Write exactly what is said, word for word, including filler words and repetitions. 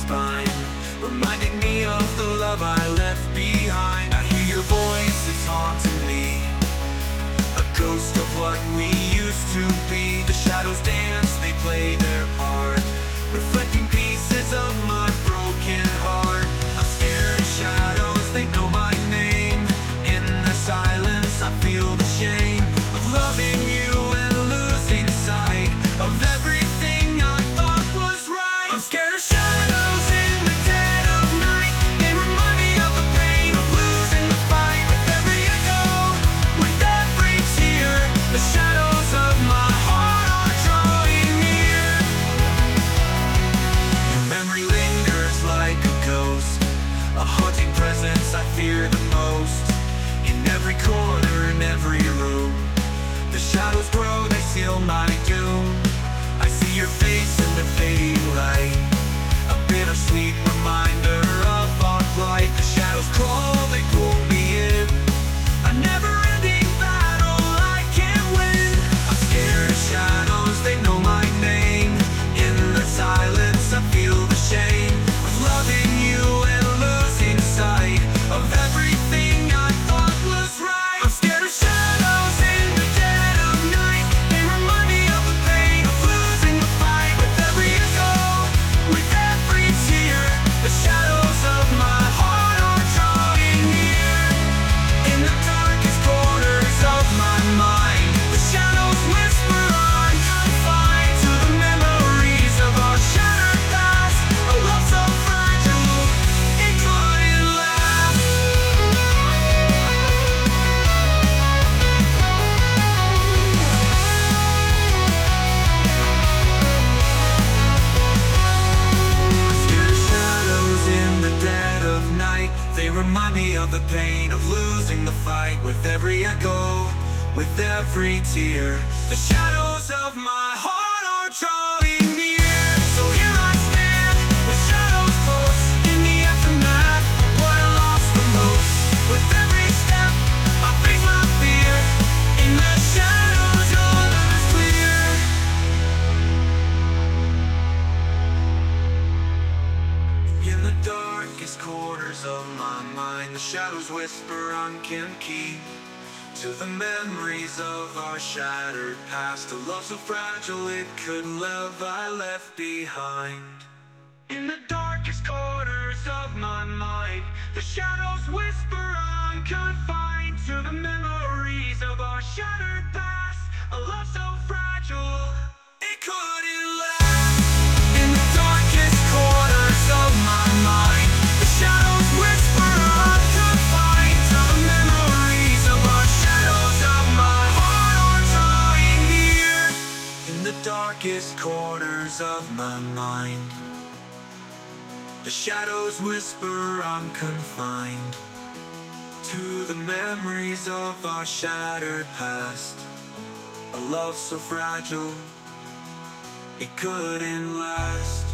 spine, reminding me of the love I left behind. I hear your voice, it's haunting me, a ghost of what we used to be. The shadows dance, they play their part, reflecting pieces of my broken heart. I'm scared of shadows, they know my name. In the silence, I feel the shame of loving you and losing sight of everything I thought was right. I'm scared of shadows in the dead of night. They remind me of the pain of losing the fight. With every echo, with every tear, the shadows of my heart are drawing near. Your memory lingers like a ghost, a haunting presence I fear the most. In every corner, in every room, the shadows grow, they seal my doom. I see your face in the fading light, a bittersweet reminder of our plight. The shadows crawl, they pull me in, a never-ending battle I can't win. I'm scared of shadows, they know my name. In the silence, I feel the shame of loving you and losing sight of everything I thought was right. I'm scared of shadows in the dead of night. They remind me of the pain of losing the fight. With every echo, with every tear, the shadows of my heart are drawing near. In the darkest corners of my mind, the shadows whisper I'm confined to the memories of our shattered past. A love so fragile, it couldn't last. Scared of shadows in the dead of night. They remind me of the pain of losing the fight. With every echo, with every tear, the shadows of my heart are drawing near. So here I stand, with shadows close, in the aftermath of what I lost the most. With every step, I face my fear. In the shadows, your love is clear. In the darkest corners of my mind, the shadows whisper on can keep to the memories of our shattered past. A love so fragile it couldn't love I left behind. In the darkest corners of my mind, the shadows whisper I'm confined to the memories of our shattered past. A love so fragile it couldn't last. In the darkest corners of my mind, the shadows whisper I'm confined to the memories of our shadows of my heart are drawing near. In the darkest corners of my mind, the shadows whisper I'm confined to the memories of our shattered past. A love so fragile, it couldn't last.